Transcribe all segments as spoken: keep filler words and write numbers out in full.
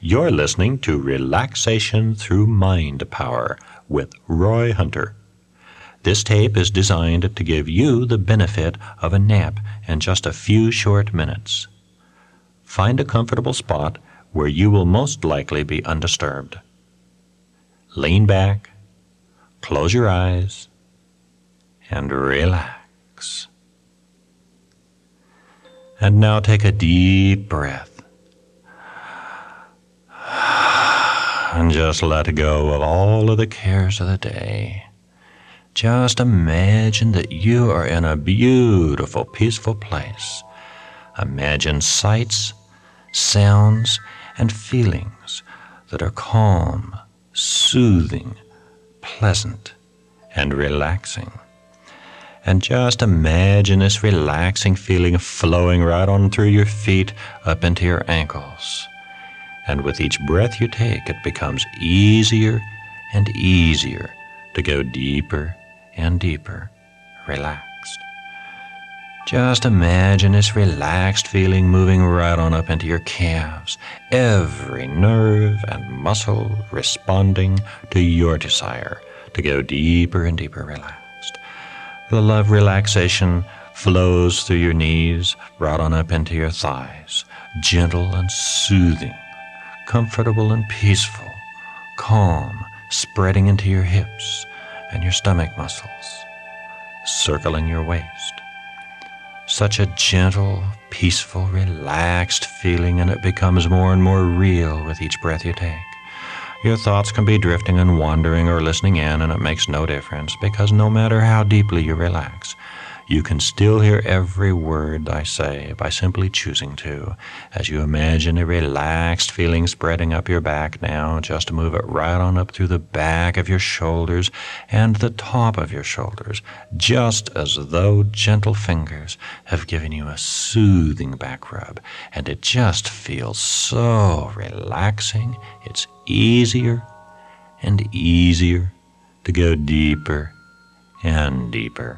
You're listening to Relaxation Through Mind Power with Roy Hunter. This tape is designed to give you the benefit of a nap in just a few short minutes. Find a comfortable spot where you will most likely be undisturbed. Lean back, close your eyes, and relax. And now take a deep breath. And just let go of all of the cares of the day. Just imagine that you are in a beautiful, peaceful place. Imagine sights, sounds, and feelings that are calm, soothing, pleasant, and relaxing. And just imagine this relaxing feeling flowing right on through your feet up into your ankles. And with each breath you take, it becomes easier and easier to go deeper and deeper, relaxed. Just imagine this relaxed feeling moving right on up into your calves, every nerve and muscle responding to your desire to go deeper and deeper relaxed. The love relaxation flows through your knees, right on up into your thighs, gentle and soothing, comfortable and peaceful, calm, spreading into your hips and your stomach muscles, circling your waist. Such a gentle, peaceful, relaxed feeling, and it becomes more and more real with each breath you take. Your thoughts can be drifting and wandering or listening in, and it makes no difference, because no matter how deeply you relax, you can still hear every word I say by simply choosing to, as you imagine a relaxed feeling spreading up your back now. Just move it right on up through the back of your shoulders and the top of your shoulders, just as though gentle fingers have given you a soothing back rub, and it just feels so relaxing. It's easier and easier to go deeper and deeper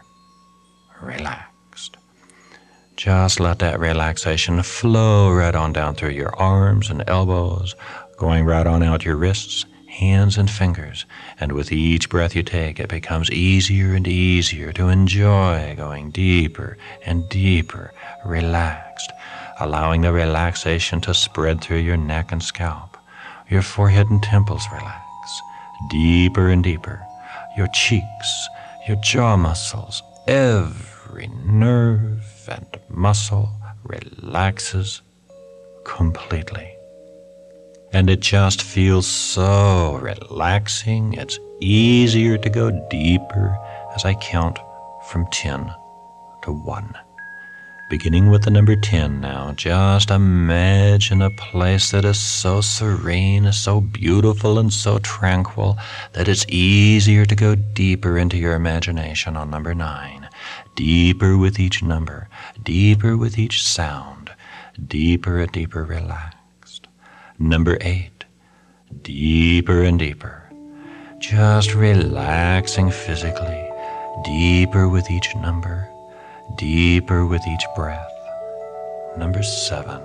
relaxed. Just let that relaxation flow right on down through your arms and elbows, going right on out your wrists, hands, and fingers. And with each breath you take, it becomes easier and easier to enjoy going deeper and deeper relaxed, allowing the relaxation to spread through your neck and scalp. Your forehead and temples relax deeper and deeper. Your cheeks, your jaw muscles, every nerve and muscle relaxes completely. And it just feels so relaxing. It's easier to go deeper as I count from ten to one. Beginning with the number ten now, just imagine a place that is so serene, so beautiful, and so tranquil that it's easier to go deeper into your imagination on number nine. Deeper with each number, deeper with each sound, deeper and deeper relaxed. Number eight, deeper and deeper, just relaxing physically, deeper with each number, deeper with each breath. Number seven,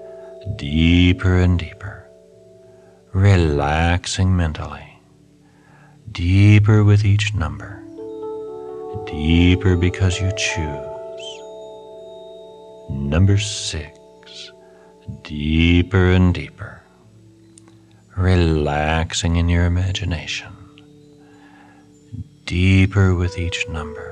deeper and deeper, relaxing mentally, deeper with each number, deeper because you choose. Number six, deeper and deeper, relaxing in your imagination, deeper with each number,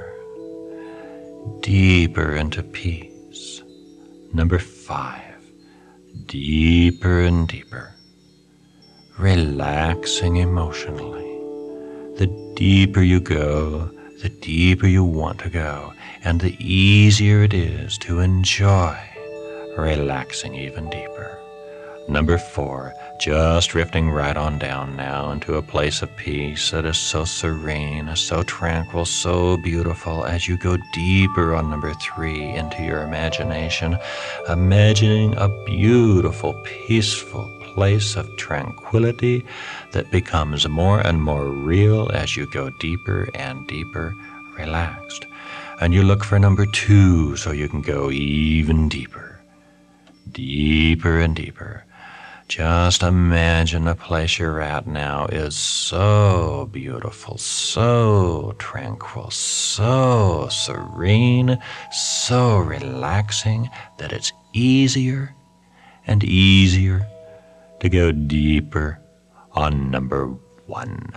deeper into peace. Number five, deeper and deeper, relaxing emotionally. The deeper you go, the deeper you want to go, and the easier it is to enjoy relaxing even deeper. Number four, just drifting right on down now into a place of peace that is so serene, so tranquil, so beautiful as you go deeper on number three into your imagination, imagining a beautiful, peaceful place of tranquility that becomes more and more real as you go deeper and deeper relaxed. And you look for number two so you can go even deeper, deeper and deeper. Just imagine the place you're at now is so beautiful, so tranquil, so serene, so relaxing that it's easier and easier to go deeper on number one.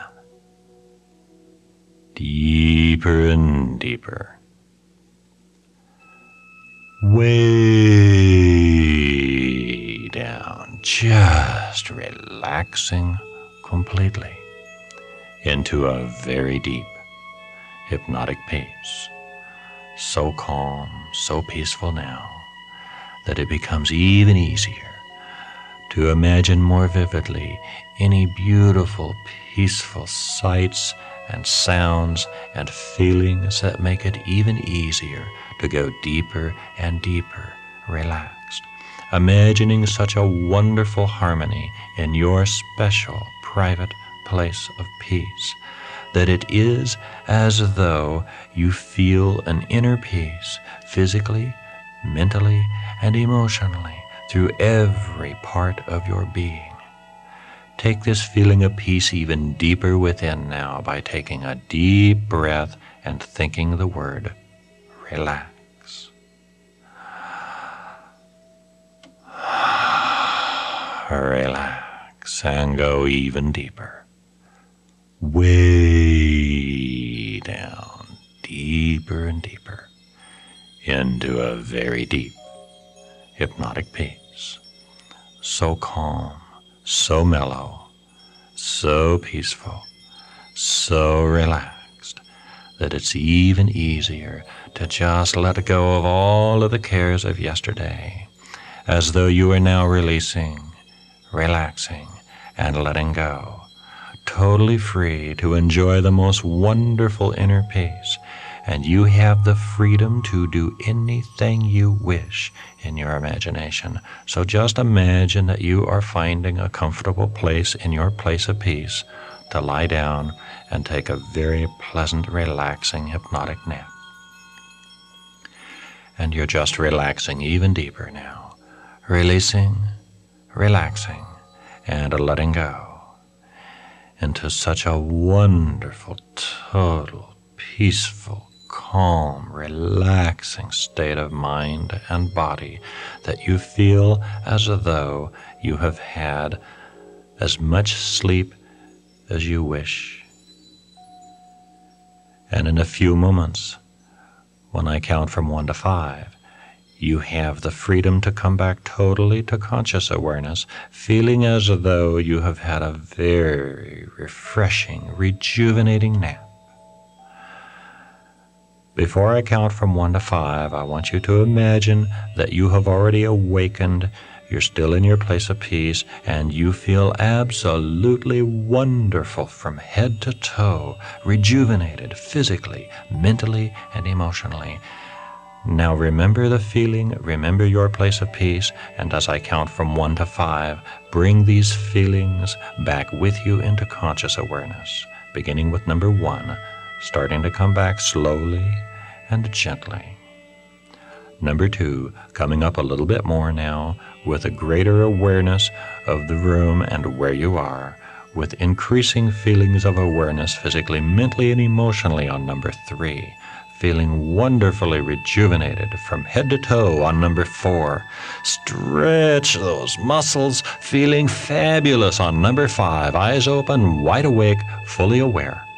Deeper and deeper. Way down, just relaxing completely into a very deep hypnotic peace. So calm, so peaceful now that it becomes even easier to imagine more vividly any beautiful, peaceful sights and sounds and feelings that make it even easier to go deeper and deeper, relaxed, imagining such a wonderful harmony in your special, private place of peace, that it is as though you feel an inner peace physically, mentally, and emotionally through every part of your being. Take this feeling of peace even deeper within now by taking a deep breath and thinking the word relax. Relax and go even deeper. Way down, deeper and deeper into a very deep hypnotic peace. So calm, so mellow, so peaceful, so relaxed that it's even easier to just let go of all of the cares of yesterday, as though you are now releasing, relaxing, and letting go, totally free to enjoy the most wonderful inner peace, and you have the freedom to do anything you wish in your imagination. So just imagine that you are finding a comfortable place in your place of peace to lie down and take a very pleasant, relaxing, hypnotic nap. And you're just relaxing even deeper now, releasing, relaxing, and letting go into such a wonderful, total, peaceful, calm, relaxing state of mind and body that you feel as though you have had as much sleep as you wish. And in a few moments, when I count from one to five, you have the freedom to come back totally to conscious awareness, feeling as though you have had a very refreshing, rejuvenating nap. Before I count from one to five, I want you to imagine that you have already awakened, you're still in your place of peace, and you feel absolutely wonderful from head to toe, rejuvenated physically, mentally, and emotionally. Now remember the feeling, remember your place of peace, and as I count from one to five, bring these feelings back with you into conscious awareness, beginning with number one, starting to come back slowly and gently. Number two, coming up a little bit more now with a greater awareness of the room and where you are, with increasing feelings of awareness physically, mentally, and emotionally on number three, feeling wonderfully rejuvenated from head to toe on number four. Stretch those muscles, feeling fabulous on number five, eyes open, wide awake, fully aware.